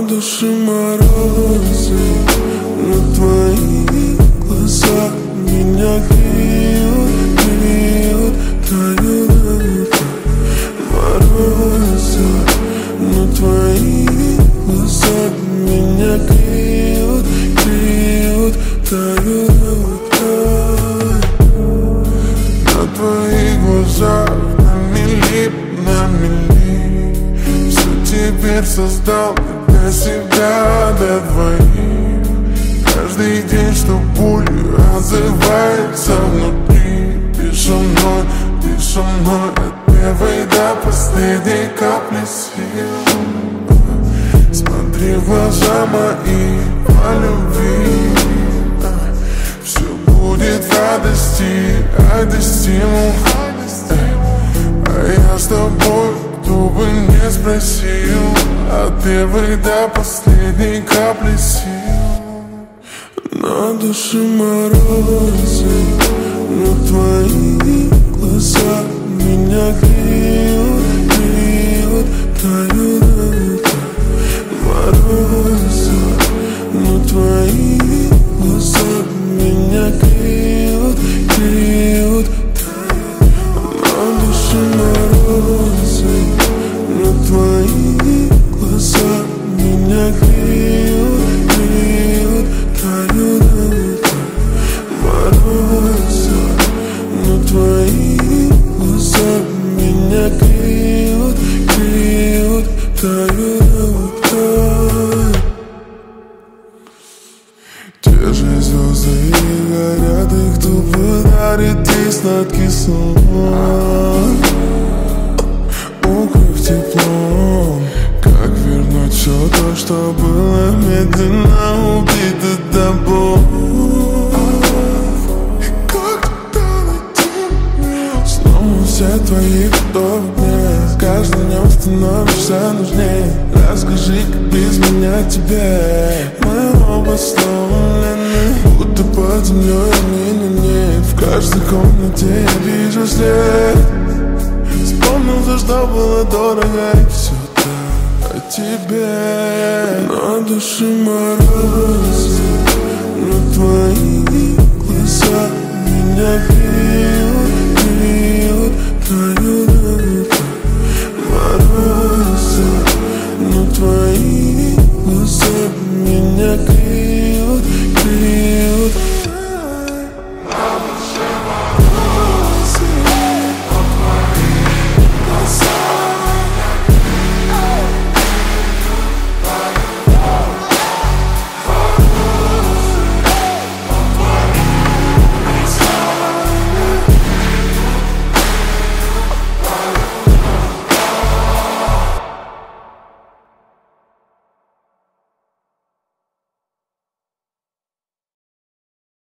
На душе морозы, но твои глаза меня греют, греют, тают. Морозы, но твои глаза меня греют, греют, тают. На твоих глазах на мили, все теперь создал для себя, для двоих. Каждый день, что болью отзывается внутри. Ты со мной от первой до последней капли сил. Смотри в глаза мои по любви. Все будет в радости, радостиму. А я с тобой, кто бы не спросил, от первой до последней капли сил. На душе морозы, но твои глаза меня греют, греют, тают. Морозы, но твои глаза меня греют, греют, тают. На душе морозы, но твои глаза меня греют, греют, тают. Морозы, но твои глаза меня греют, греют, тают. Те же звезды горят, и кто подарит ей сладкий сон, укрыв теплом. Как вернуть все то, что было медленно убито тобой? Снова все твои подобные, с каждым днем становишься нужнее. Расскажи, как без меня тебе. Мы оба сломлены, будто под землей меня нет. В каждой комнате я вижу след. Вспомнил то, что было дорого, и все так о тебе. На душе морозы, но твои глаза меня греют, греют, тают.